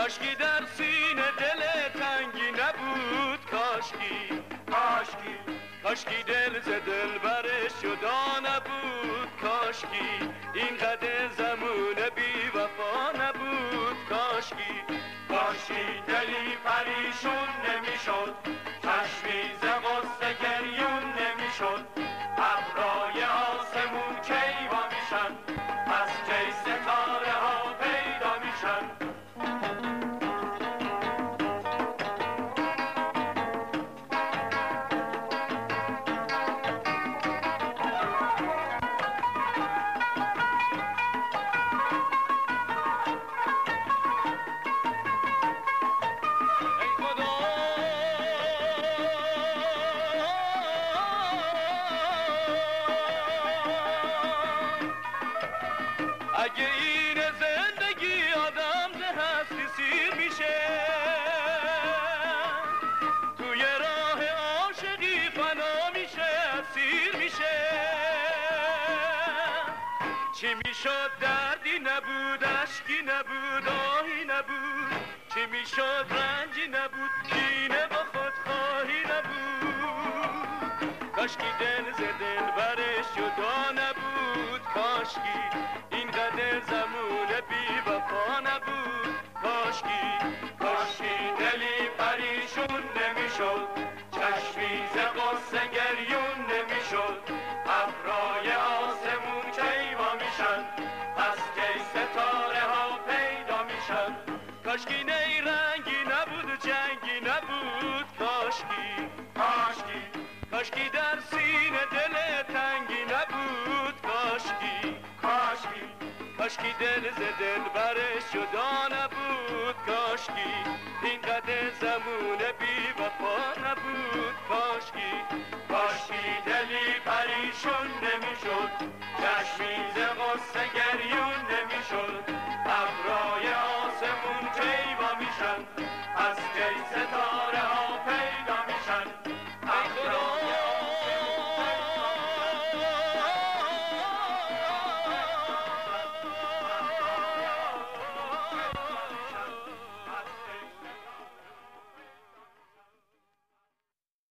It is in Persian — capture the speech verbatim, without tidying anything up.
کاشکی در سینه دل تنگی نبود، کاشکی کاشکی کاشکی دل ز دل برش جدا نبود، کاشکی اینقدر زمون بی وفا نبود، کاشکی کاشکی دلی پریشون نمیشد، چشمی ز غصه گریون نمیشد، ابرای آسمون کی وا میشن، از کی ستاره ها پیدا میشن. اگه این زندگی آدم ده هستی سیر میشه، توی راه عاشقی فنا میشه، اسیر میشه. چی میشد دردی نبود، اشکی نبود، آهی نبود، چی میشد رنجی نبود، کینه با خودخواهی نبود. کاشکی دل ز دل برش جدا نبود، کاشکی اینقدر زمون بی وفا نبود، کاشکی کاشکی دلی پریشون نمیشد، چشمی ز غصه گریون نمیشد، ابرای آسمون کی وا میشن، از کی ستاره ها پیدا میشن. کاشکی نیرنگی نبود و جنگی نبود، کاشکی کاشکی کاشکی در سینه دل تنگی نبود، کاشکی کاشکی کاشکی دل ز دل برش جدا نبود، کاشکی اینقدر زمون بی وفا نبود، کاشکی کاشکی دلی پریشون نمیشد، چشمی ز غصه گریون نمیشد، ابرای آسمون کی وا میشن، از کی ستاره ها